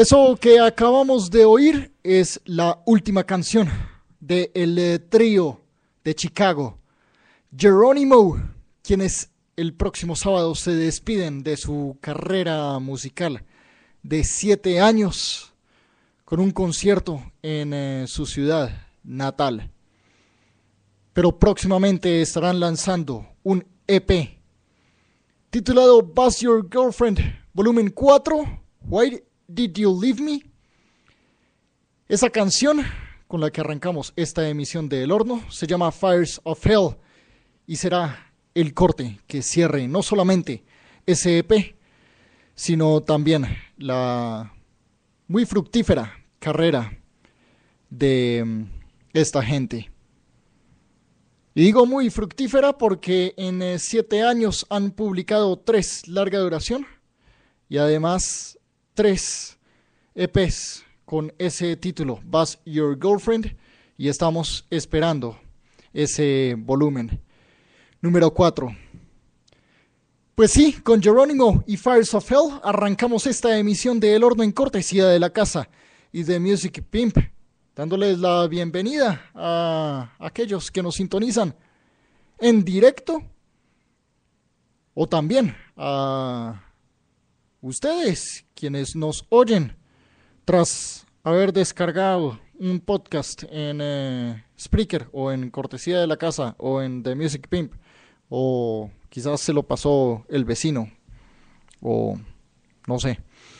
Eso que acabamos de oír es la última canción del trío de Chicago, Geronimo, quienes el próximo sábado se despiden de su carrera musical de 7 años con un concierto en su ciudad natal. Pero próximamente estarán lanzando un EP titulado Buzz Your Girlfriend, volumen 4, Why Did You Leave Me? Esa canción con la que arrancamos esta emisión de El Horno se llama Fires of Hell y será el corte que cierre no solamente ese EP, sino también la muy fructífera carrera de esta gente. Y digo muy fructífera porque en 7 años han publicado 3 larga duración y además 3 EPs con ese título, Buzz Your Girlfriend, y estamos esperando ese volumen número 4. Pues sí, con Geronimo y Fires of Hell arrancamos esta emisión de El Horno en cortesía de La Casa y de Music Pimp, dándoles la bienvenida a aquellos que nos sintonizan en directo o también a ustedes quienes nos oyen tras haber descargado un podcast en Spreaker o en cortesía de La Casa o en The Music Pimp, o quizás se lo pasó el vecino o no sé.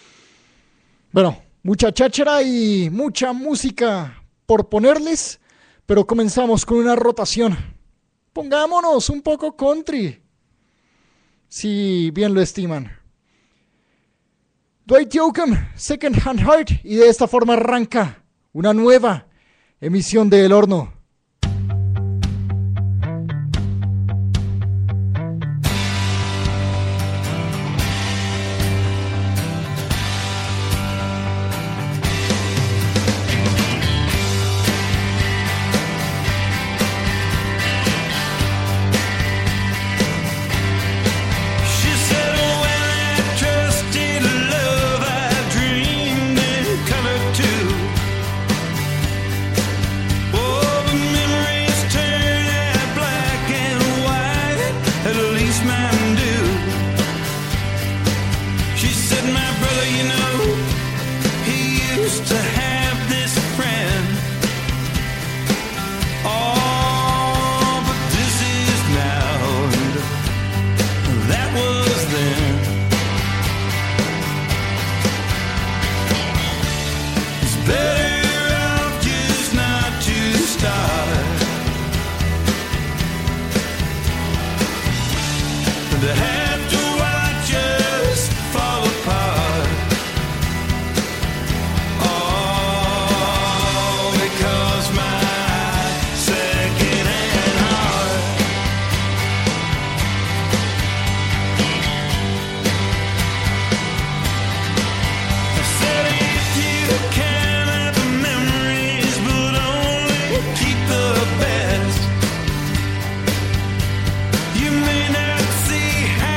Bueno, mucha cháchara y mucha música por ponerles, pero comenzamos con una rotación. Pongámonos un poco country, si bien lo estiman. Dwight Yoakam, Second Hand Heart, y de esta forma arranca una nueva emisión de El Horno. You may not see how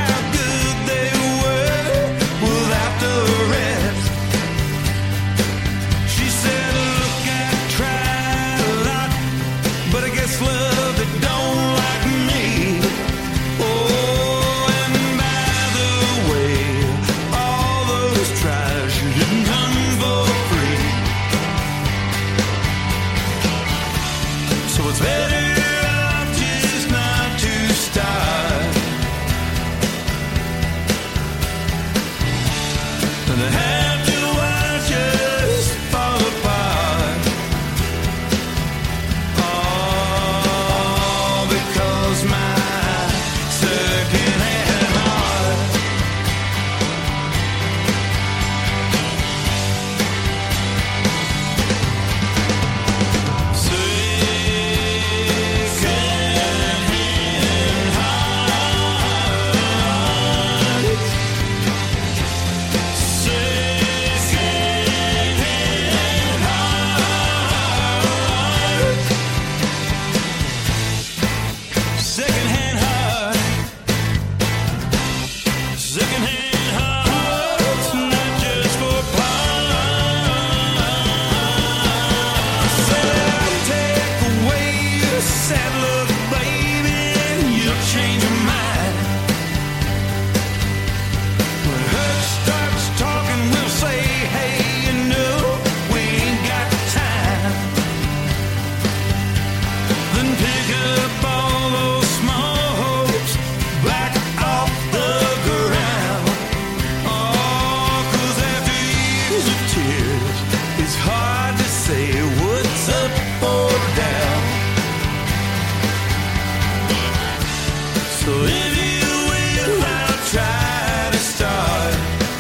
So if you will, I'll try to start.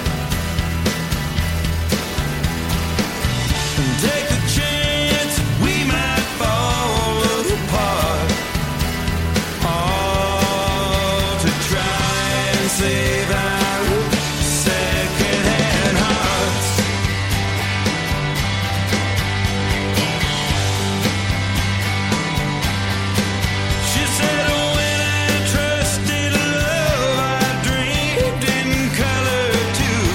Take a chance, we might fall apart. All to try and save our second-hand hearts. She said when I trusted love, I dreamed in color too.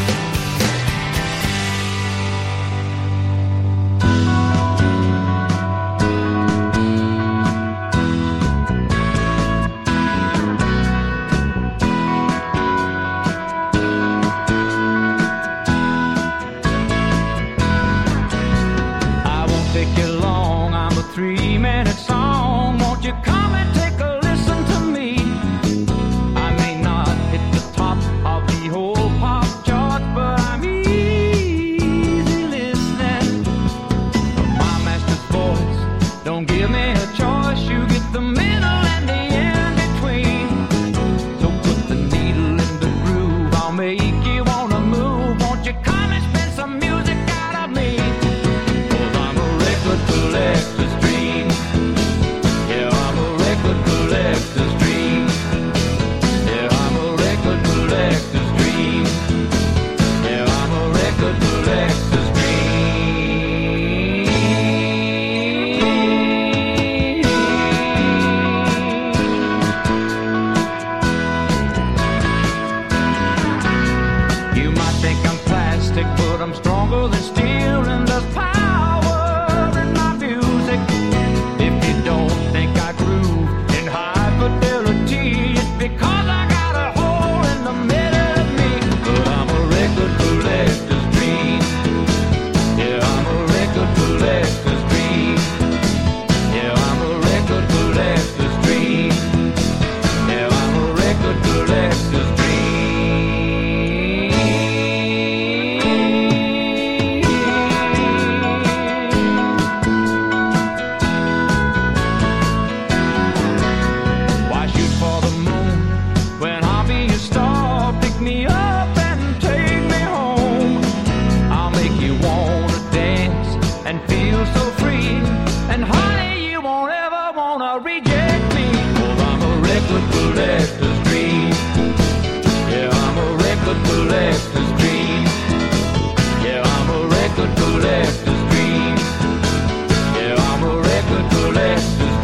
I won't take you long, I'm a 3-minute song. Won't you come and take a listen to me? I may not hit the top of the whole pop chart, but I'm easy listening. My master's voice, don't give me a choice. You get the middle and the in between. So put the needle in the groove, I'll make you wanna move. Won't you come and spin some music out of me? 'Cause I'm a record collector's dream. Yeah, I'm a record collector's dream. Yeah, I'm a record collector's dream. Yeah, I'm a record collector's dream. You might think I'm plastic, but I'm stronger than steel, and there's power in my music. If you don't think I groove in high fidelity, it's because I got a hole in the middle of me. But I'm a record collector's dream. Yeah, I'm a record collector's dream. Yeah, I'm a record collector's dream. Yeah, I'm a record collector's dream. Why shoot for the moon when I'll be a star? Pick me up and take me home. I'll make you wanna dance and feel so free. And honey, you won't ever wanna reject me. 'Cause I'm a record collector's dream. Yeah, I'm a record collector's dream. Yeah, I'm a record collector's dream. Yeah, I'm a record collector's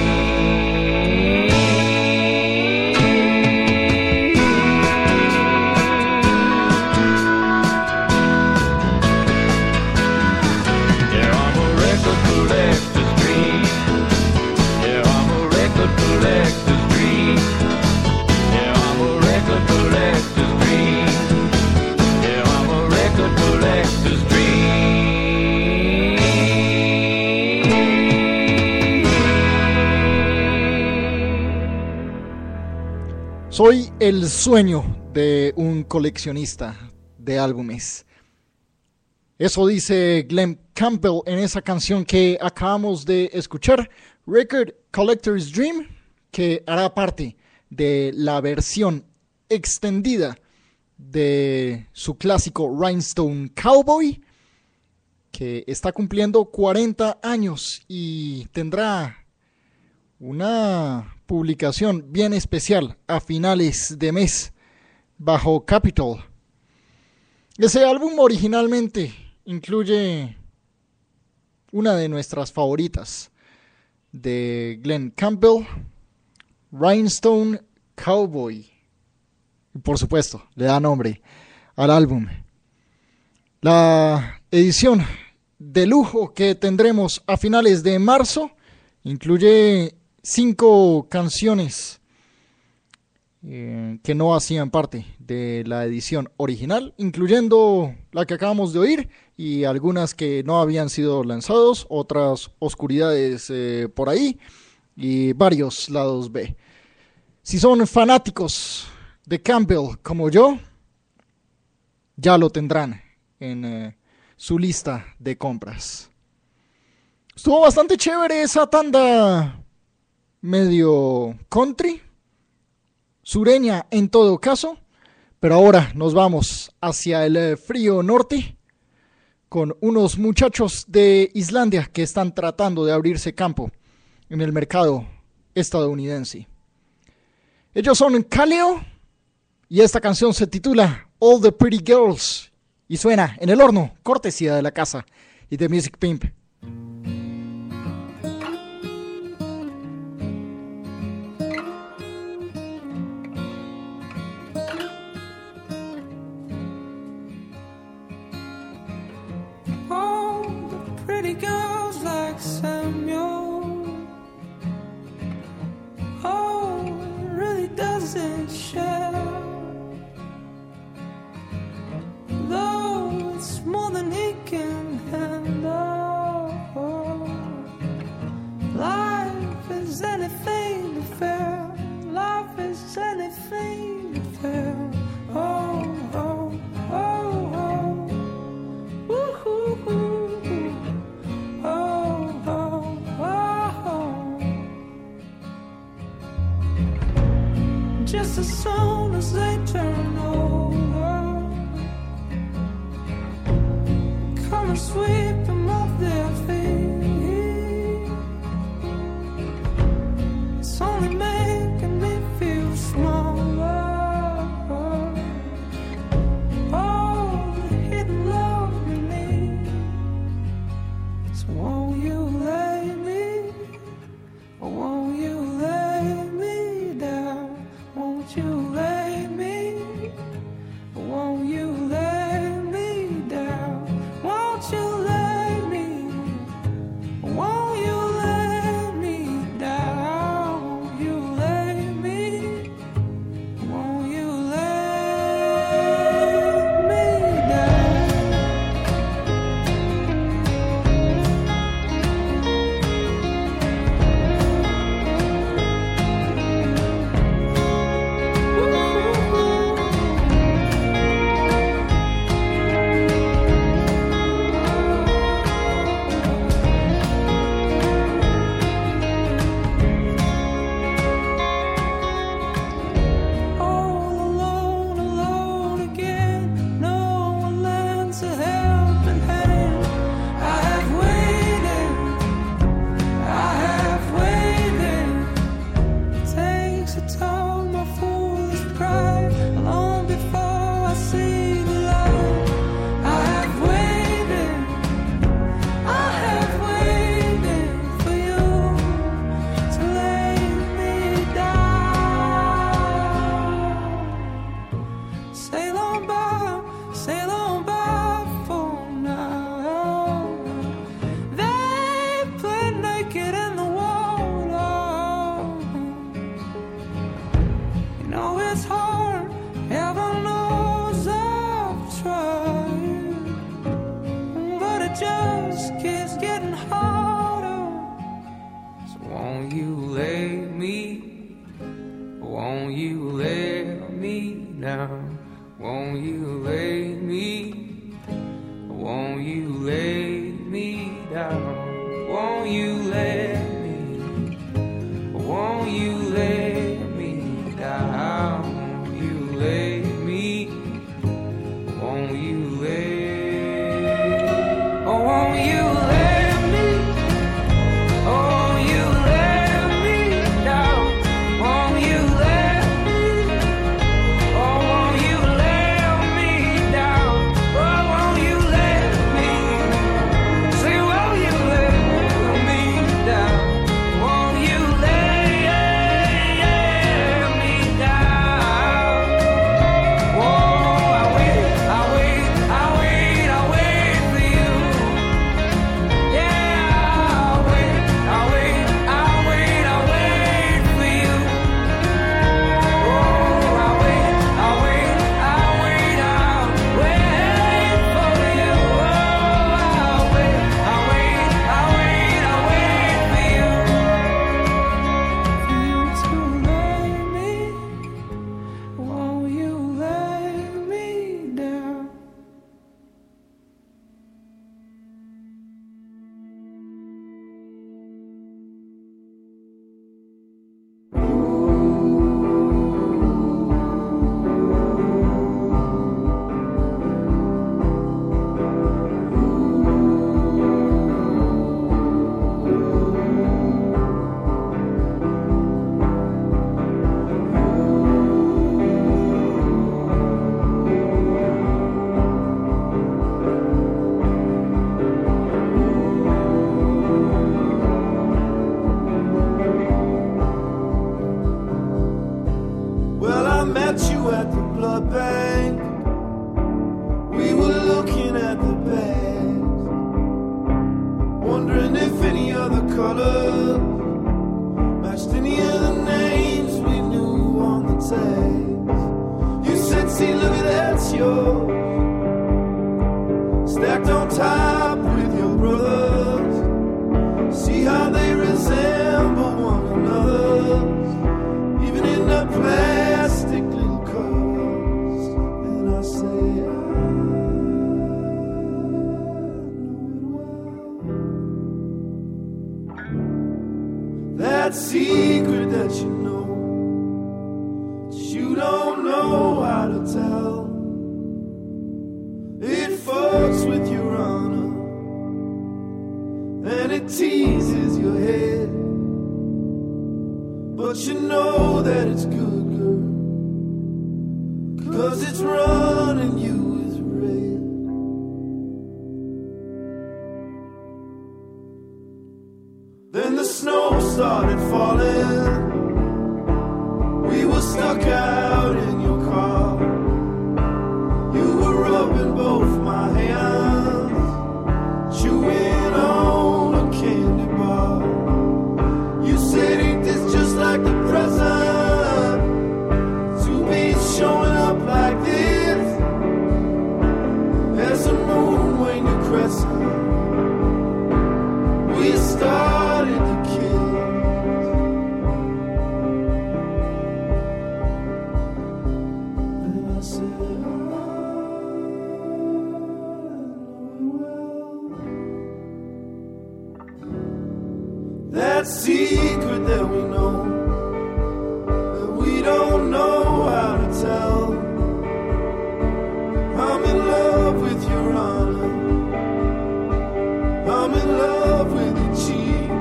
dream. Yeah, I'm a record collector's dream. Yeah, I'm a record collector's dream. Yeah, I'm a record collector's dream. Yeah, I'm a record collector's dream. Soy el sueño de un coleccionista de álbumes. Eso dice Glen Campbell en esa canción que acabamos de escuchar, Record Collector's Dream, que hará parte de la versión extendida de su clásico Rhinestone Cowboy, que está cumpliendo 40 años y tendrá una publicación bien especial a finales de mes bajo Capitol. Ese álbum originalmente incluye una de nuestras favoritas de Glen Campbell, Rhinestone Cowboy. Y por supuesto, le da nombre al álbum. La edición de lujo que tendremos a finales de marzo incluye 5 canciones que no hacían parte de la edición original, incluyendo la que acabamos de oír y algunas que no habían sido lanzados, otras oscuridades por ahí y varios lados B. Si son fanáticos de Campbell como yo, ya lo tendrán en su lista de compras. Estuvo bastante chévere esa tanda medio country, sureña en todo caso, pero ahora nos vamos hacia el frío norte con unos muchachos de Islandia que están tratando de abrirse campo en el mercado estadounidense. Ellos son Kaleo y esta canción se titula All the Pretty Girls y suena en el horno, cortesía de la casa y de Music Pimp. Girls like Samuel. Oh, it really doesn't share. Though it's more than he can handle. Life is anything to fair. Life is anything to fair. Oh, oh, oh, oh. Woo-hoo-hoo. Just as soon as they turn over, come and sweep them off their feet. It's only making me feel smaller. Oh, the hidden love in me. So won't you lay me, or won't you lay me down? Won't you lay me? Won't you lay me down? Won't you lay me? Won't you lay me down? Won't you lay me? Won't you lay me down? met you at the blood bank. We were looking at the bags, wondering if any other color matched any of the names we knew on the tags. You said, see, look at that's yours, stacked on top with your brothers. See how they resemble one another, even in the plastic little covers. And I say, that secret that you know, that you don't know how to tell, it fucks with your honor and it teases your head, but you know that it's good, girl, 'cause it's running you is red. Then the snow started falling, we were stuck out in your car. You were rubbing both my hands, chewing on a candy bar. You said, ain't this just like the present, to be showing up like this, as the moon when you're crescent. We started to kill, and I said, that secret that we know, that we don't know how to tell. I'm in love with your honor, I'm in love with your cheeks.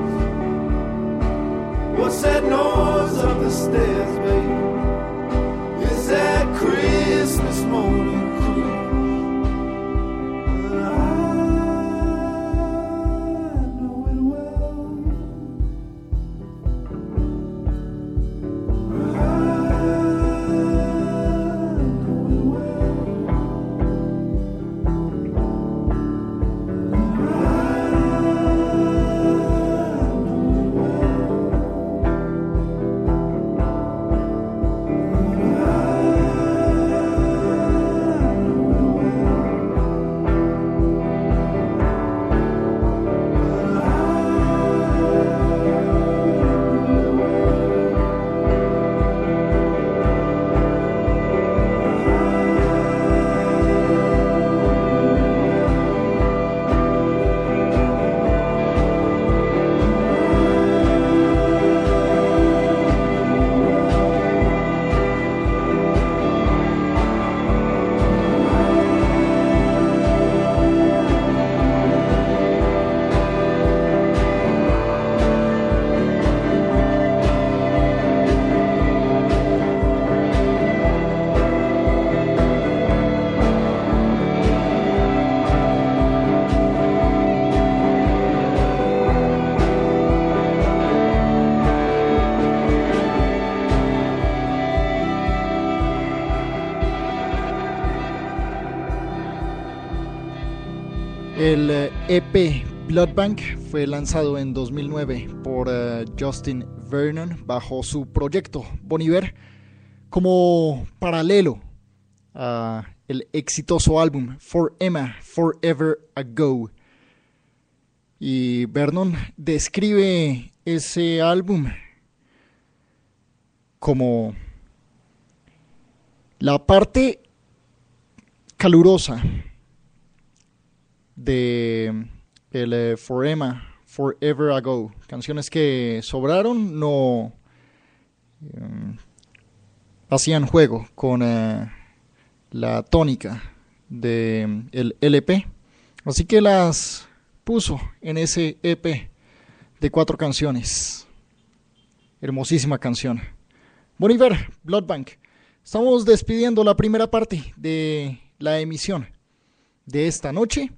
What's that noise up the stairs, baby? Is that Christmas morning crew? And I know it well. I know it well. El EP Blood Bank fue lanzado en 2009 por Justin Vernon bajo su proyecto Bon Iver como paralelo a el exitoso álbum For Emma Forever Ago. Y Vernon describe ese álbum como la parte calurosa de el For Emma Forever Ago, canciones que sobraron, no hacían juego con la tónica de el LP, así que las puso en ese EP de 4 canciones. Hermosísima canción. Bon Iver, Blood Bank. Estamos despidiendo la primera parte de la emisión de esta noche.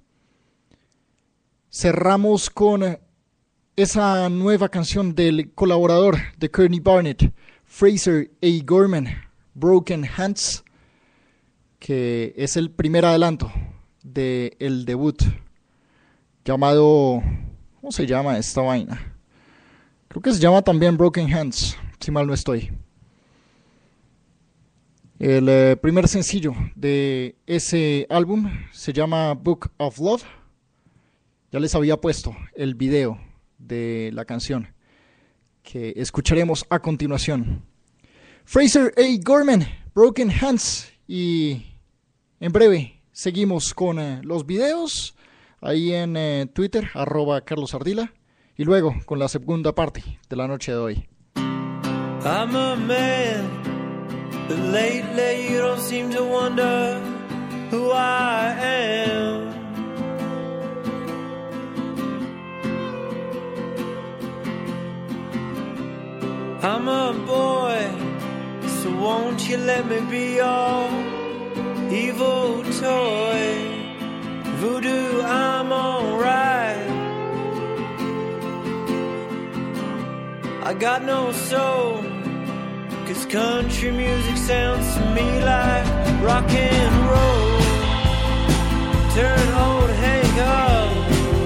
Cerramos con esa nueva canción del colaborador de Courtney Barnett, Fraser A. Gorman, Broken Hands, que es el primer adelanto del debut llamado... ¿Cómo se llama esta vaina? Creo que se llama también Broken Hands, si mal no estoy. El primer sencillo de ese álbum se llama Book of Love. Ya les había puesto el video de la canción que escucharemos a continuación. Fraser A. Gorman, Broken Hands. Y en breve seguimos con los videos ahí en Twitter, @CarlosArdila. Y luego con la segunda parte de la noche de hoy. I'm a man, but lately you don't seem to wonder who I am. I'm a boy, so won't you let me be your evil toy? Voodoo, I'm alright. I got no soul, 'cause country music sounds to me like rock and roll. Turn old Hank up.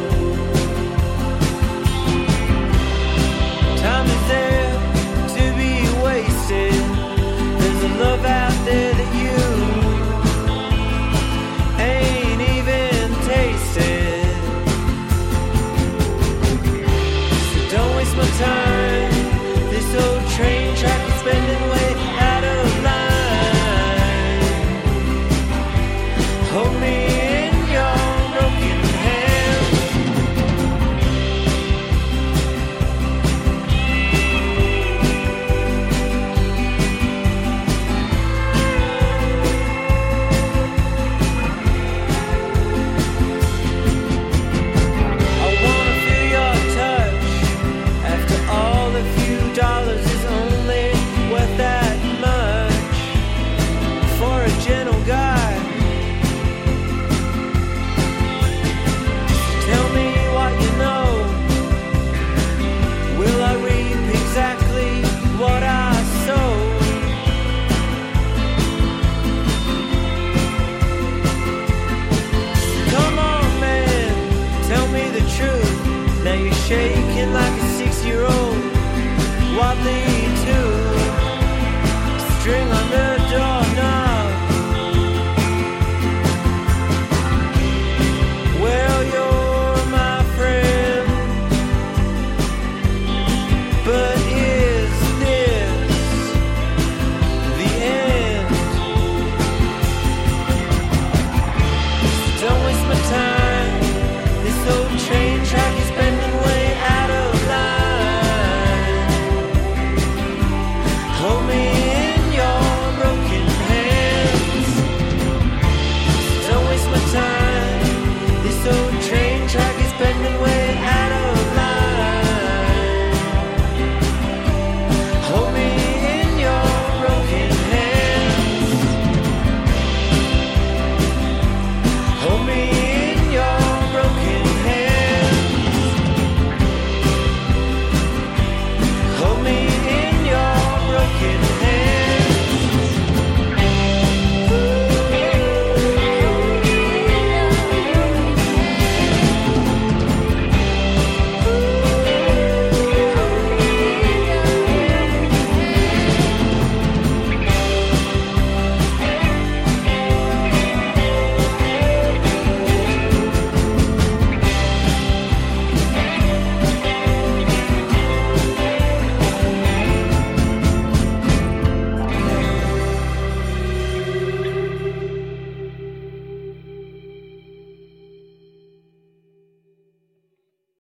Time is there to be wasted. There's a love out there that you ain't even tasted. So don't waste my time. This old train track is spending way out of line. Hold me in your broken hands. I wanna feel your touch. After all, a few dollars is only worth that much for a gentle guy. Tell me what you know. Will I reap exactly what I sow? Come on, man, tell me the truth. Now you're shaking like a 6-year-old, wobbly too. String on the